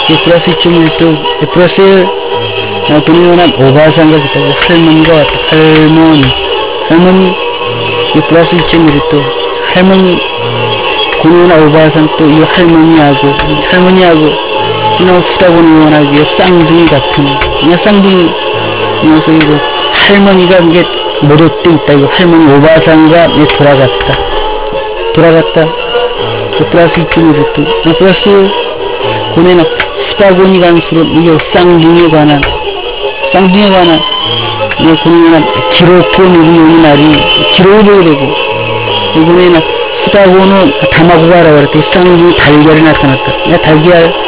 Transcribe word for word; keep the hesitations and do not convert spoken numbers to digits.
이 플러스 이 점 일 도 플러스 일 그러면 오바상가 기타고 할머니가 왔다. 할머니 할머니 이 플러스 이 점 일 도 할머니 고노나 오바상 또 이 할머니하고 할머니하고 이놈 후다고는 원하기에 쌍둥이 같은 그냥 쌍둥이 그래서 이거 할머니가 이게 못돼 있다. 이거 할머니 오바상가 이 돌아갔다 돌아갔다 이 플러스 이 점 일 도 이 플러스 고노나 후다고니 간수로 이게 쌍둥이에 관한 쌍둥이에 관한 이 고노나 기록고 누구는 날이 기록을 되고 이거는 후다고는 담아고 가라 그랬더니 쌍둥이 달걀이 나타났다. 야 달걀